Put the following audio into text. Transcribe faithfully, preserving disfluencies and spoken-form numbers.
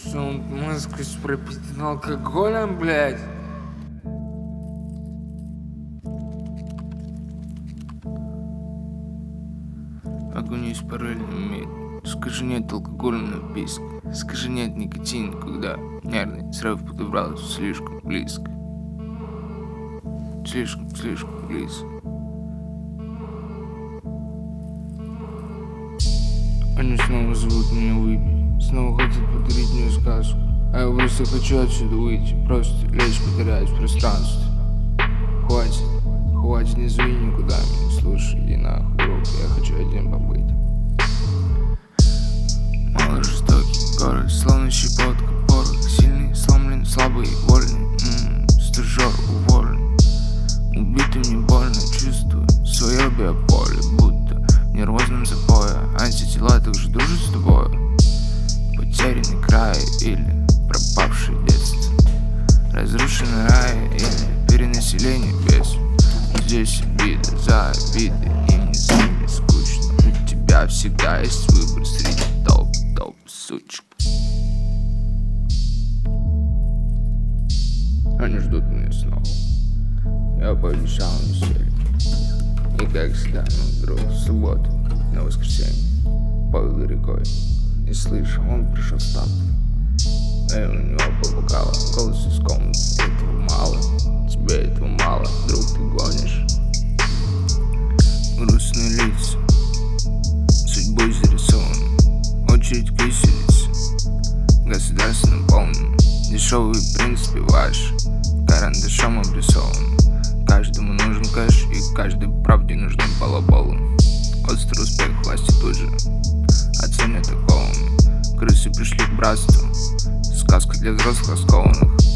что он насквозь пропитан алкоголем, блядь. Огонь есть параллельный мир. Скажи нет алкогольного написка. Скажи нет никотина, когда нервный срыв подобрался слишком близко. Слишком, слишком близко. Они снова зовут меня выпить, снова хотят подарить мне сказку. А я просто хочу отсюда выйти, просто лечь потерять в пространстве. Хватит, хватит, не зови никуда меня, слушай, иди нахуй, друг, я хочу один побыть. Мало жестокий город, словно щепотка порох. Сильный, сломлен, слабый, вольный, м-м, стажер уволен. Убитый мне больно, чувствую свое биополе, будто в нервозном запое. Антитела также дружат с тобой. Потерянный край или пропавшее детство, разрушенный рай или перенаселение без. Здесь обиды за обиды, им не за не скучно. У тебя всегда есть выбор среди толп, толп, сучек. Они ждут меня снова. Я пообещал веселье. И как всегда, ну, друг, в субботу, на воскресенье, повел рекой. И слышу, он пришел в стап. И у него побукало голос из комнаты. Этого мало, тебе этого мало, друг, ты гонишь. Грустные лица, судьбой зарисованы. Очередь к виселице, государственным полным. Дешевый принципе ваш, карандашом обрисован. Каждому нужен кэш, и каждой правде нужен балабол. Острый успех власти тут же оценят околами. Крысы пришли к братству, сказка для взрослых раскованных.